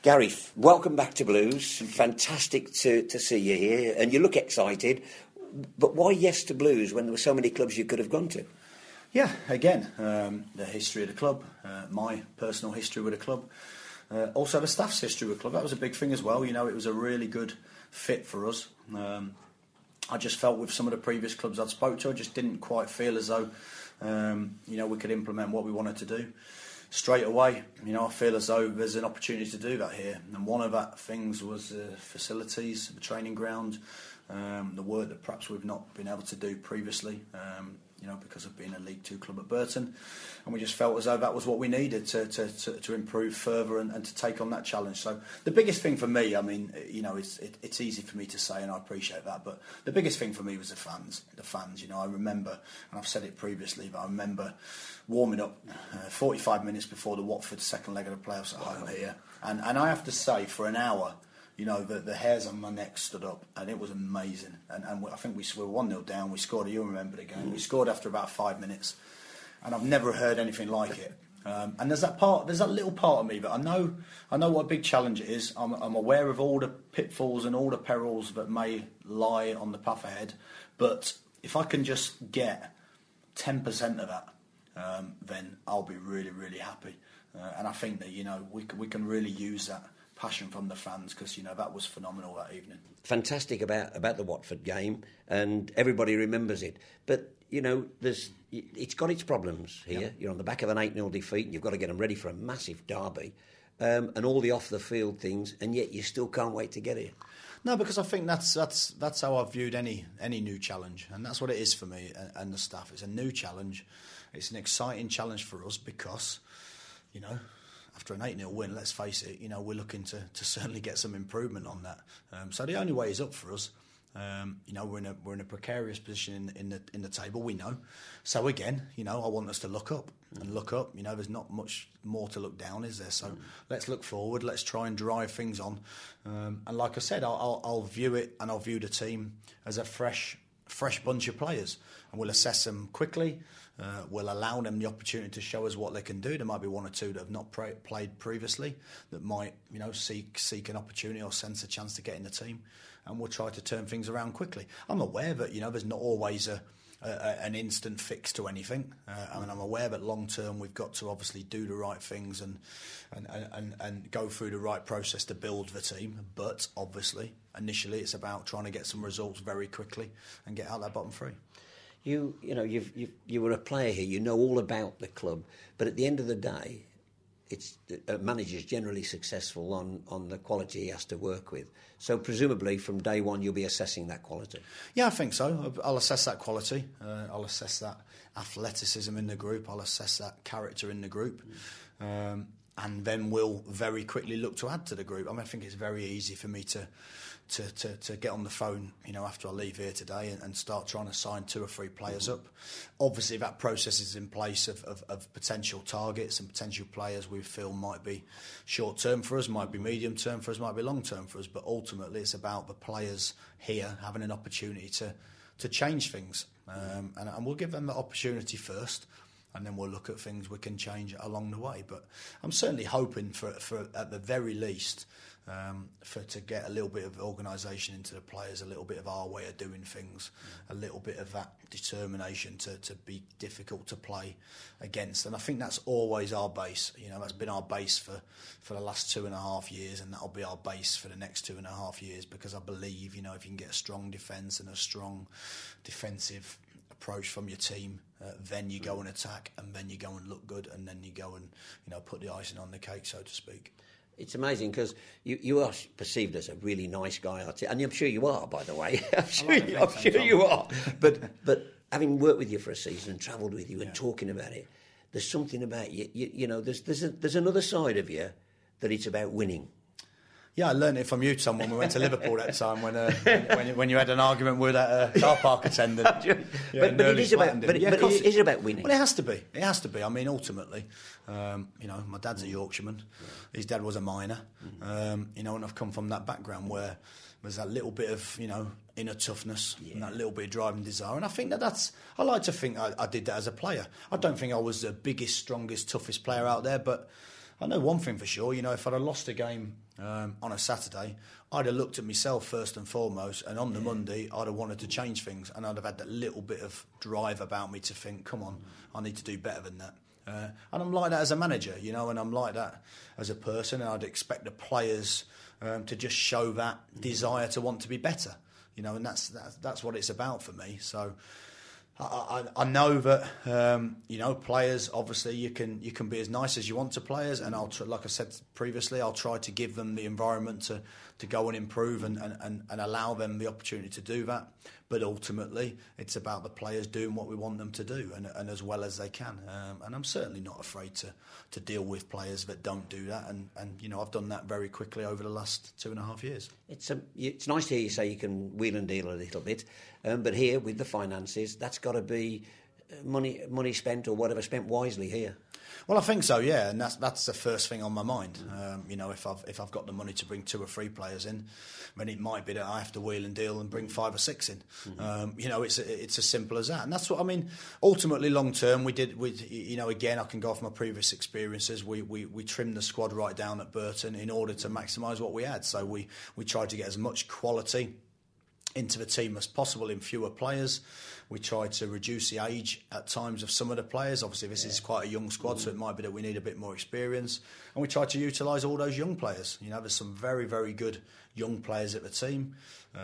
Gary, welcome back to Blues. Fantastic to see you here, and you look excited. But why yes to Blues when there were so many clubs you could have gone to? Yeah, again, the history of the club, my personal history with the club, also the staff's history with the club. That was a big thing as well. You know, it was a really good fit for us. I just felt with some of the previous clubs I'd spoke to, I just didn't quite feel as though, we could implement what we wanted to do. Straight away, I feel as though there's an opportunity to do that here. And one of that things was facilities, the training ground, the work that perhaps we've not been able to do previously, because of being a League Two club at Burton. And we just felt as though that was what we needed to improve further and to take on that challenge. So the biggest thing for me, it's easy for me to say and I appreciate that, but the biggest thing for me was the fans. I remember, and I've said it previously, but I remember warming up 45 minutes before the Watford second leg of the playoffs at home here. And I have to say, for an hour, the hairs on my neck stood up, and it was amazing. And I think we were 1-0 down. We scored. You remember the game? We scored after about 5 minutes, and I've never heard anything like it. And there's that little part of me that I know what a big challenge it is. I'm aware of all the pitfalls and all the perils that may lie on the path ahead. But if I can just get 10% of that, then I'll be really, really happy. And I think that we can really use that passion from the fans, because that was phenomenal that evening. Fantastic about the Watford game, and everybody remembers it. But it's got its problems here. Yep. You're on the back of an 8-0 defeat, and you've got to get them ready for a massive derby, and all the off the field things, and yet you still can't wait to get here. No, because I think that's how I've viewed any new challenge, and that's what it is for me and the staff. It's a new challenge. It's an exciting challenge for us because, after an 8-0 win, let's face it, we're looking to certainly get some improvement on that. So the only way is up for us. We're in a precarious position in the table. We know. So again, I want us to look up and look up. There's not much more to look down, is there? So let's look forward. Let's try and drive things on. And like I said, I'll view it and I'll view the team as a fresh bunch of players, and we'll assess them quickly. We'll allow them the opportunity to show us what they can do. There might be one or two that have not played previously that might, seek an opportunity or sense a chance to get in the team, and we'll try to turn things around quickly. I'm aware that there's not always an instant fix to anything. I'm aware that long term we've got to obviously do the right things and go through the right process to build the team. But obviously, initially, it's about trying to get some results very quickly and get out that bottom three. You were a player here. You know all about the club, but at the end of the day, it's a manager's generally successful on the quality he has to work with. So presumably from day one you'll be assessing that quality. Yeah, I think so. I'll assess that quality. I'll assess that athleticism in the group. I'll assess that character in the group. And then we'll very quickly look to add to the group. I think it's very easy for me to get on the phone, after I leave here today and start trying to sign 2 or 3 players up. Obviously, that process is in place of potential targets and potential players we feel might be short-term for us, might be medium-term for us, might be long-term for us. But ultimately, it's about the players here having an opportunity to change things. And we'll give them the opportunity first, and then we'll look at things we can change along the way. But I'm certainly hoping for at the very least, to get a little bit of organisation into the players, a little bit of our way of doing things, a little bit of that determination to be difficult to play against. And I think that's always our base. That's been our base for the last 2.5 years, and that'll be our base for the next 2.5 years, because I believe, if you can get a strong defence and a strong defensive approach from your team, then you go and attack, and then you go and look good, and then you go and put the icing on the cake, so to speak. It's amazing because you are perceived as a really nice guy, and I'm sure you are, by the way. I'm sure you are. But having worked with you for a season and travelled with you and talking about it, there's something about you. There's another side of you that it's about winning. Yeah, I learned it from you, Tom, when we went to Liverpool that time when you had an argument with that car park attendant. But it is about winning. Well, it has to be. It has to be. I mean, ultimately, my dad's a Yorkshireman. His dad was a miner. And I've come from that background where there's that little bit of, inner toughness and that little bit of driving desire. And I think I like to think I did that as a player. I don't think I was the biggest, strongest, toughest player out there, but I know one thing for sure, if I'd have lost a game on a Saturday, I'd have looked at myself first and foremost, and on the Monday I'd have wanted to change things, and I'd have had that little bit of drive about me to think, come on, I need to do better than that. And I'm like that as a manager, and I'm like that as a person, and I'd expect the players to just show that desire to want to be better, and that's what it's about for me. So I know that players, obviously you can be as nice as you want to players, and like I said previously, I'll try to give them the environment to go and improve and allow them the opportunity to do that. But ultimately, it's about the players doing what we want them to do, and as well as they can. And I'm certainly not afraid to deal with players that don't do that. And I've done that very quickly over the last 2.5 years. It's nice to hear you say you can wheel and deal a little bit, but here with the finances, that's got to be money spent or whatever spent wisely here. Well, I think so, yeah, and that's the first thing on my mind. If I've got the money to bring 2 or 3 players in, then it might be that I have to wheel and deal and bring 5 or 6 in. It's as simple as that, and that's what I mean. Ultimately, long term, again, I can go off my previous experiences. We trimmed the squad right down at Burton in order to maximise what we had. So we tried to get as much quality into the team as possible in fewer players. We tried to reduce the age at times of some of the players. Obviously, this is quite a young squad, so it might be that we need a bit more experience. And we tried to utilise all those young players. There's some very, very good young players at the team.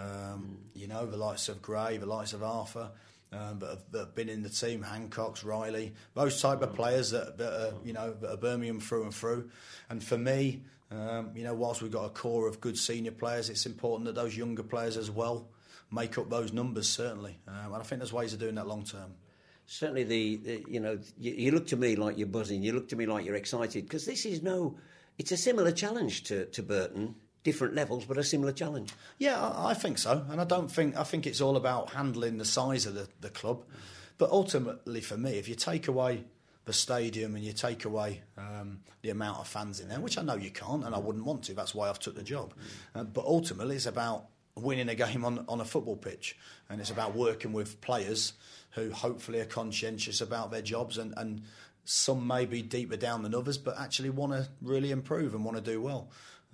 The likes of Gray, the likes of Arthur, that have been in the team, Hancocks, Riley, those type of players that are Birmingham through and through. And for me, whilst we've got a core of good senior players, it's important that those younger players as well make up those numbers, certainly. And I think there's ways of doing that long term. Certainly, you look to me like you're buzzing. You look to me like you're excited, because it's a similar challenge to Burton. Different levels, but a similar challenge. Yeah, I think so. And I think it's all about handling the size of the club. But ultimately, for me, if you take away the stadium and you take away the amount of fans in there, which I know you can't, and I wouldn't want to, that's why I've took the job. But ultimately, it's about winning a game on a football pitch, and it's about working with players who hopefully are conscientious about their jobs, and some may be deeper down than others, but actually want to really improve and want to do well.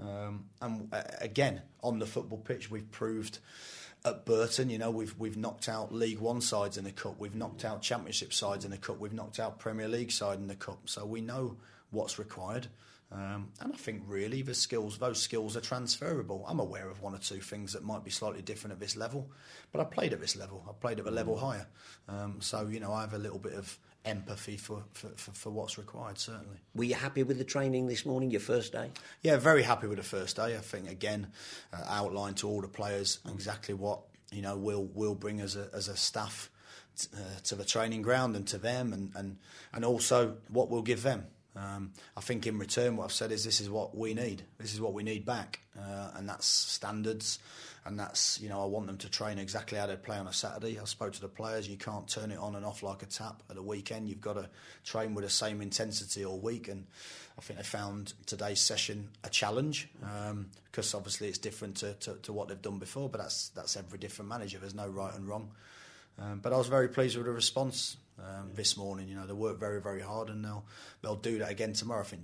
And again, on the football pitch, we've proved at Burton, we've knocked out League One sides in the Cup, we've knocked out Championship sides in the Cup, we've knocked out Premier League side in the Cup, so we know what's required. And I think really those skills are transferable. I'm aware of 1 or 2 things that might be slightly different at this level, but I played at this level. I played at a level higher. So I have a little bit of empathy for what's required, certainly. Were you happy with the training this morning, your first day? Yeah, very happy with the first day. I think, again, outlined to all the players exactly what we'll bring as a staff to the training ground and to them, and also what we'll give them. I think in return what I've said is this is what we need. This is what we need back, and that's standards, and that's I want them to train exactly how they play on a Saturday. I spoke to the players. You can't turn it on and off like a tap at a weekend. You've got to train with the same intensity all week, and I think they found today's session a challenge, because obviously it's different to what they've done before, but that's every different manager. There's no right and wrong. But I was very pleased with the response this morning. They work very, very hard, and they'll do that again tomorrow. I think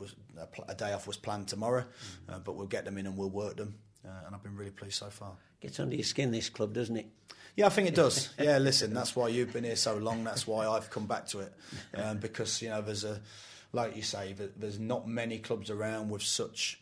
a day off was planned tomorrow, but we'll get them in and we'll work them. And I've been really pleased so far. Gets under your skin, this club, doesn't it? Yeah, I think it does. Yeah, listen, that's why you've been here so long. That's why I've come back to it, because there's like you say, there's not many clubs around with such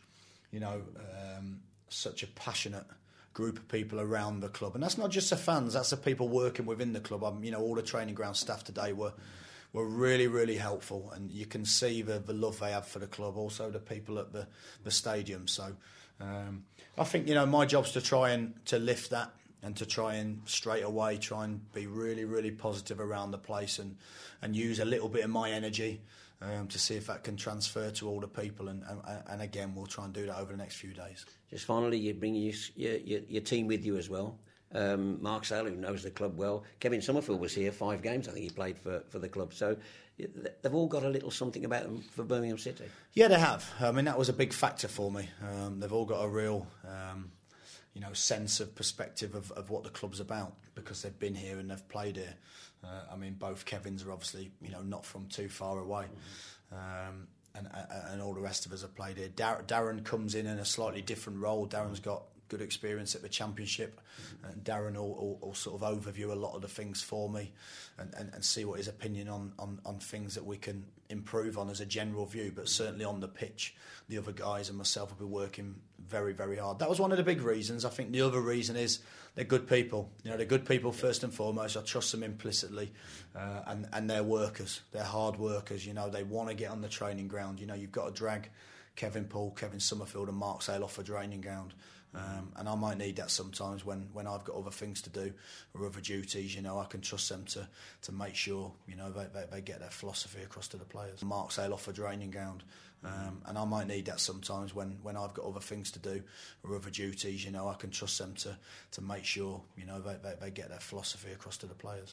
a passionate group of people around the club, and that's not just the fans, that's the people working within the club. All the training ground staff today were really, really helpful, and you can see the love they have for the club, also the people at the stadium. So I think my job's to try and to lift that, and to try and straight away try and be really, really positive around the place, and use a little bit of my energy to see if that can transfer to all the people, and again we'll try and do that over the next few days. Just finally, you bring your team with you as well. Mark Sale, who knows the club well. Kevin Summerfield was here 5 games, I think he played for the club. So they've all got a little something about them for Birmingham City. Yeah, they have. I mean, that was a big factor for me. They've all got a real sense of perspective of what the club's about, because they've been here and they've played here. Both Kevins are obviously not from too far away. and all the rest of us have played here. Darren comes in a slightly different role. Darren's got good experience at the Championship, and Darren will sort of overview a lot of the things for me and see what his opinion on things that we can improve on as a general view. But certainly on the pitch, the other guys and myself will be working very, very hard. That was one of the big reasons. I think the other reason is they're good people. You know, they're good people first and foremost. I trust them implicitly, and they're workers. They're hard workers. You know, they want to get on the training ground. You know, you've got to drag Kevin Poole, Kevin Summerfield and Mark Sale off a training ground. And I might need that sometimes when I've got other things to do or other duties. You know, I can trust them to make sure, you know, they get their philosophy across to the players. Mark Sale off a training ground. And I might need that sometimes when I've got other things to do or other duties. You know, I can trust them to make sure, you know, they get their philosophy across to the players.